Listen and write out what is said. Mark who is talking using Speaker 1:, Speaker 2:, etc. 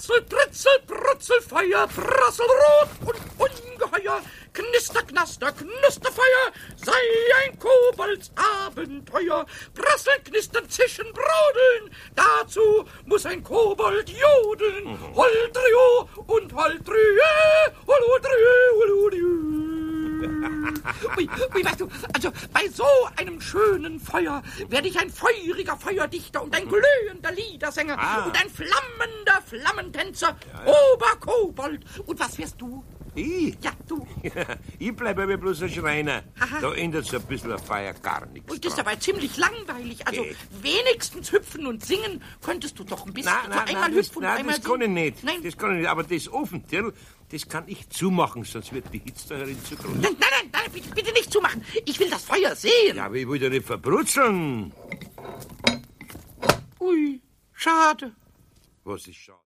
Speaker 1: Bratzel, Britzel, Brutzelfeuer, Prasselrot und ungeheuer, Knister, Knaster, Knusterfeuer, sei ein Koboldsabenteuer, Prasseln, Knistern, Zischen, Brodeln, dazu muss ein Kobold jodeln, Holdrio und Holdrie, Holdrie, Holdrie. Ui, weißt du, also bei so einem schönen Feuer werde ich ein feuriger Feuerdichter und ein glühender Liedersänger und ein flammender Flammentänzer, Oberkobold. Und was wärst du?
Speaker 2: Ich?
Speaker 1: Ja, du.
Speaker 2: Ich bleibe aber bloß ein Schreiner. Da ändert so ein bisschen ein Feuer gar nichts.
Speaker 1: Und das ist
Speaker 2: dran.
Speaker 1: aber ziemlich langweilig. Also wenigstens hüpfen und singen könntest du doch ein bisschen. Einmal hüpfen und einmal
Speaker 2: das kann ich
Speaker 1: singen.
Speaker 2: nicht.
Speaker 1: Nein.
Speaker 2: Das kann ich nicht. Aber das Ofentirl, das kann ich zumachen, sonst wird die Hitze da herin zu groß.
Speaker 1: Nein, bitte nicht zumachen. Ich will das Feuer sehen.
Speaker 2: Ja, aber ich will doch nicht verbrutzeln.
Speaker 1: Ui, schade.
Speaker 2: Was ist schade?